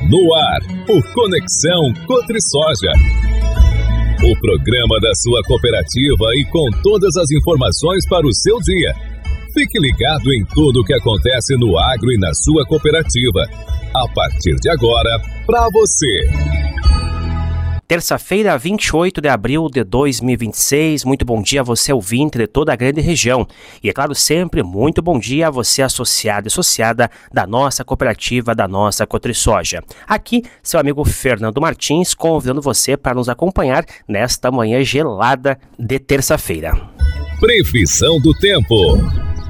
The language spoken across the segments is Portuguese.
No ar, o Conexão Cotrisoja. O programa da sua cooperativa e com todas as informações para o seu dia. Fique ligado em tudo o que acontece no agro e na sua cooperativa. A partir de agora, para você. Terça-feira, 28 de abril de 2026, muito bom dia a você ouvinte de toda a grande região. E é claro, sempre muito bom dia a você associado e associada da nossa cooperativa, da nossa Cotrisoja. Aqui, seu amigo Fernando Martins, convidando você para nos acompanhar nesta manhã gelada de terça-feira. Previsão do tempo.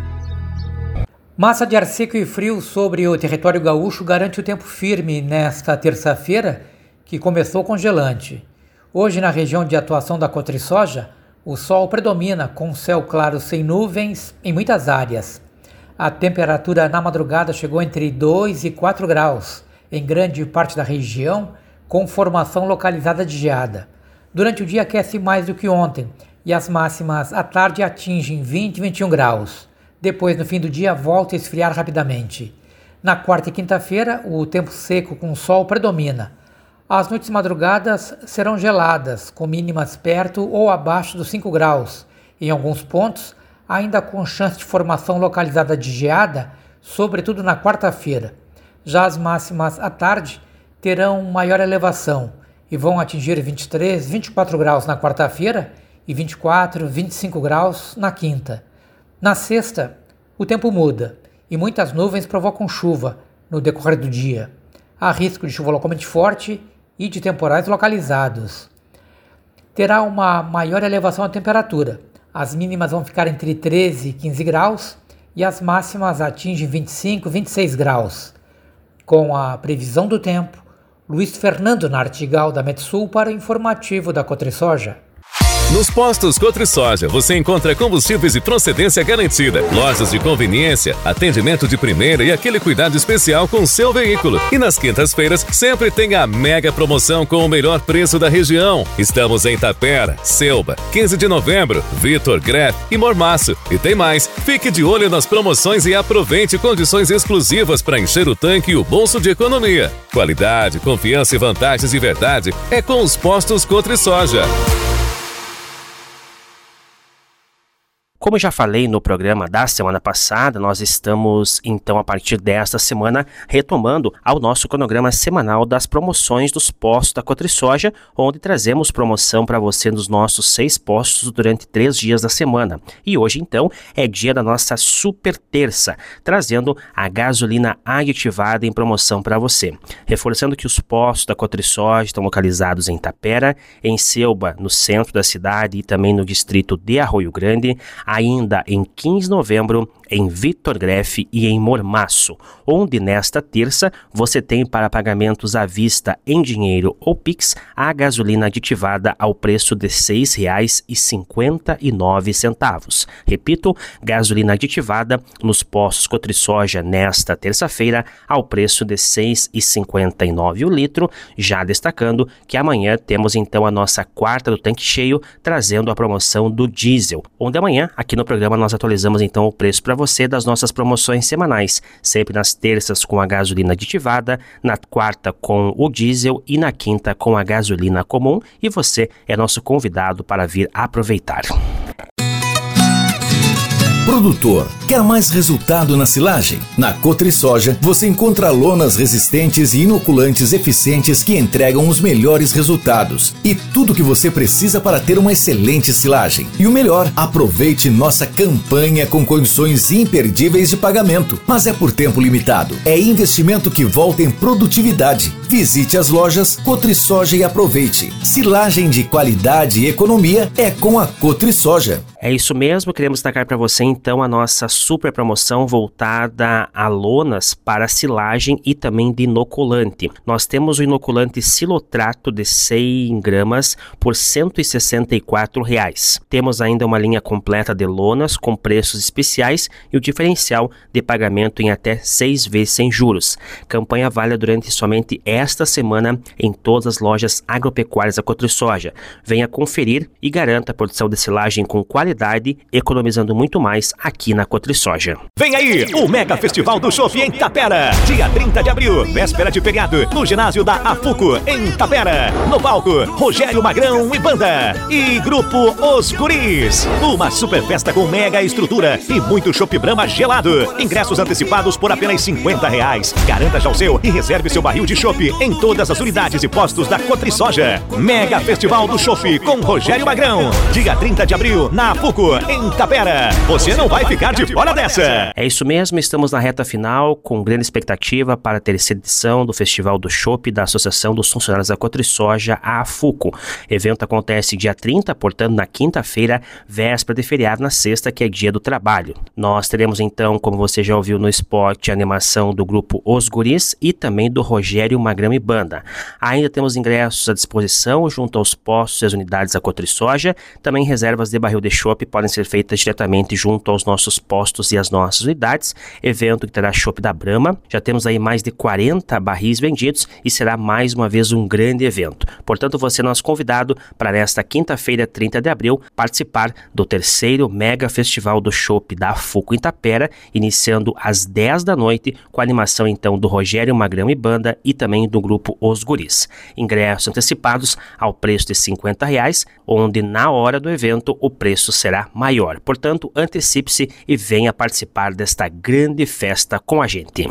Massa de ar seco e frio sobre o território gaúcho garante o tempo firme nesta terça-feira, que começou congelante. Hoje, na região de atuação da Cotrisoja, o sol predomina com céu claro sem nuvens em muitas áreas. A temperatura na madrugada chegou entre 2 e 4 graus em grande parte da região, com formação localizada de geada. Durante o dia aquece mais do que ontem e as máximas à tarde atingem 20 e 21 graus. Depois, no fim do dia, volta a esfriar rapidamente. Na quarta e quinta-feira, o tempo seco com sol predomina. As noites madrugadas serão geladas, com mínimas perto ou abaixo dos 5 graus. Em alguns pontos, ainda com chance de formação localizada de geada, sobretudo na quarta-feira. Já as máximas à tarde terão maior elevação e vão atingir 23, 24 graus na quarta-feira e 24, 25 graus na quinta. Na sexta, o tempo muda e muitas nuvens provocam chuva no decorrer do dia. Há risco de chuva localmente forte e de temporais localizados. Terá uma maior elevação da temperatura. As mínimas vão ficar entre 13 e 15 graus e as máximas atingem 25 e 26 graus. Com a previsão do tempo, Luiz Fernando Nartigal da Metsul para o informativo da Cotrisoja. Nos postos Cotrisoja você encontra combustíveis de procedência garantida, lojas de conveniência, atendimento de primeira e aquele cuidado especial com o seu veículo. E nas quintas-feiras sempre tem a mega promoção com o melhor preço da região. Estamos em Tapera, Selba, 15 de novembro, Vitor Greff e Mormaço. E tem mais, fique de olho nas promoções e aproveite condições exclusivas para encher o tanque e o bolso de economia. Qualidade, confiança e vantagens de verdade é com os postos Cotrisoja. Como já falei no programa da semana passada, nós estamos, então, a partir desta semana, retomando ao nosso cronograma semanal das promoções dos postos da Cotrisoja, onde trazemos promoção para você nos nossos 6 postos durante 3 dias da semana. E hoje, então, é dia da nossa super terça, trazendo a gasolina aditivada em promoção para você. Reforçando que os postos da Cotrisoja estão localizados em Tapera, em Selba, no centro da cidade e também no distrito de Arroio Grande, ainda em 15 de novembro, em Vitor Greff e em Mormaço, onde nesta terça você tem para pagamentos à vista em dinheiro ou Pix a gasolina aditivada ao preço de R$ 6,59. Repito, gasolina aditivada nos postos Cotrisoja nesta terça-feira ao preço de R$ 6,59 o litro, já destacando que amanhã temos então a nossa quarta do tanque cheio, trazendo a promoção do diesel, onde amanhã aqui no programa nós atualizamos então o preço para você das nossas promoções semanais, sempre nas terças com a gasolina aditivada, na quarta com o diesel e na quinta com a gasolina comum, e você é nosso convidado para vir aproveitar. Produtor, quer mais resultado na silagem? Na Cotrisoja você encontra lonas resistentes e inoculantes eficientes que entregam os melhores resultados e tudo o que você precisa para ter uma excelente silagem. E o melhor, aproveite nossa campanha com condições imperdíveis de pagamento, mas é por tempo limitado. É investimento que volta em produtividade. Visite as lojas Cotrisoja e aproveite. Silagem de qualidade e economia é com a Cotrisoja. É isso mesmo, queremos destacar para você então a nossa super promoção voltada a lonas para silagem e também de inoculante. Nós temos o inoculante Silotrato de 100 gramas por R$ 164. Temos ainda uma linha completa de lonas com preços especiais e o diferencial de pagamento em até 6 vezes sem juros. Campanha válida durante somente esta semana em todas as lojas agropecuárias da Cotrisoja. Venha conferir e garanta a produção de silagem com qualidade qualidade, economizando muito mais aqui na Cotrisoja. Vem aí, o Mega Festival do Chopp em Tapera, dia 30 de abril, véspera de feriado, no ginásio da Afuco, em Tapera. No palco, Rogério Magrão e banda. E grupo Os Guris. Uma super festa com mega estrutura e muito Chopp Brahma gelado. Ingressos antecipados por apenas R$50. Garanta já o seu e reserve seu barril de chopp em todas as unidades e postos da Cotrisoja. Mega Festival do Chopp com Rogério Magrão. Dia 30 de abril, na Afuco, em Tapera. Você não vai ficar de fora dessa. É isso mesmo, estamos na reta final com grande expectativa para a terceira edição do Festival do Chopp da Associação dos Funcionários da Cotrisoja, a Afuco. Evento acontece dia 30, portanto na quinta-feira, véspera de feriado, na sexta, que é dia do trabalho. Nós teremos então, como você já ouviu no spot, a animação do grupo Os Guris e também do Rogério Magrão e banda. Ainda temos ingressos à disposição junto aos postos e as unidades da Cotrisoja. Também reservas de barril de chopp podem ser feitas diretamente junto aos nossos postos e às nossas unidades. Evento que terá chopp da Brahma. Já temos aí mais de 40 barris vendidos e será mais uma vez um grande evento. Portanto, você é nosso convidado para nesta quinta-feira, 30 de abril, participar do terceiro Mega Festival do Chopp da Afuco em Tapera, iniciando às 10 da noite, com a animação então do Rogério Magrão e banda e também do grupo Os Guris. Ingressos antecipados ao preço de R$50, onde na hora do evento o preço será maior. Portanto, antecipe-se e venha participar desta grande festa com a gente.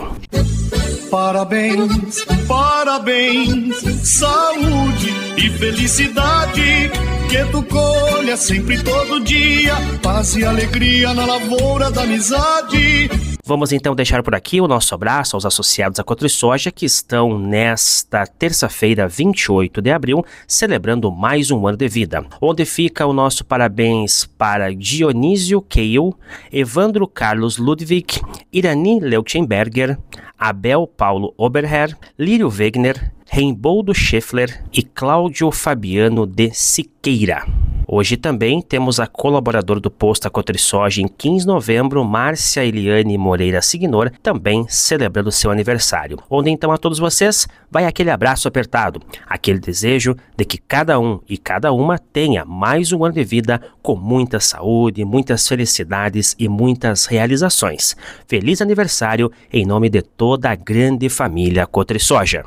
Parabéns, parabéns, saúde e felicidade, que tu colha sempre todo dia, paz e alegria na lavoura da amizade. Vamos então deixar por aqui o nosso abraço aos associados à Cotrisoja que estão nesta terça-feira, 28 de abril, celebrando mais um ano de vida. Onde fica o nosso parabéns para Dionísio Keil, Evandro Carlos Ludwig, Irani Leutenberger, Abel Paulo Oberherr, Lírio Wegner, Reimboldo Scheffler e Cláudio Fabiano de Siqueira. Hoje também temos a colaboradora do posto A Cotrisoja em 15 de novembro, Márcia Eliane Moreira Signor, também celebrando seu aniversário. Onde então a todos vocês vai aquele abraço apertado, aquele desejo de que cada um e cada uma tenha mais um ano de vida com muita saúde, muitas felicidades e muitas realizações. Feliz aniversário em nome de toda a grande família Cotrisoja.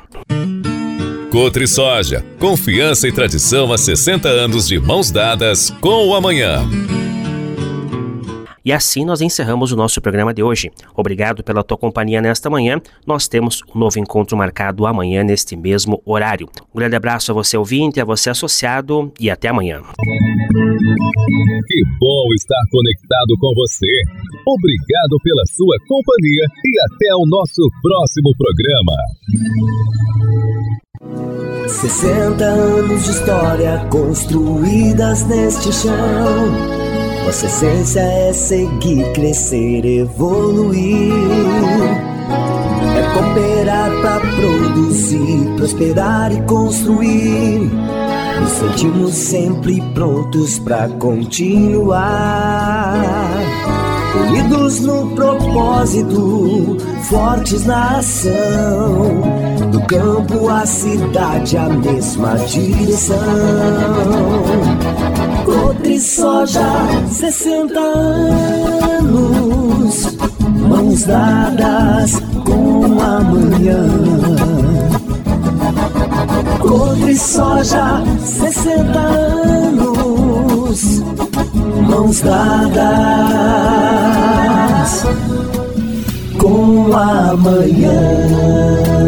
Cotrisoja, confiança e tradição há 60 anos de mãos dadas com o amanhã. E assim nós encerramos o nosso programa de hoje. Obrigado pela tua companhia nesta manhã. Nós temos um novo encontro marcado amanhã neste mesmo horário. Um grande abraço a você ouvinte, a você associado e até amanhã. Que bom estar conectado com você. Obrigado pela sua companhia e até o nosso próximo programa. 60 anos de história construídas neste chão. Nossa essência é seguir, crescer, evoluir. É cooperar pra produzir, prosperar e construir. Nos sentimos sempre prontos pra continuar. Unidos no propósito, fortes na ação. Do campo à cidade, a mesma direção. Cotrisoja, 60 anos, mãos dadas com amanhã. Cotrisoja, 60 anos, mãos dadas com amanhã.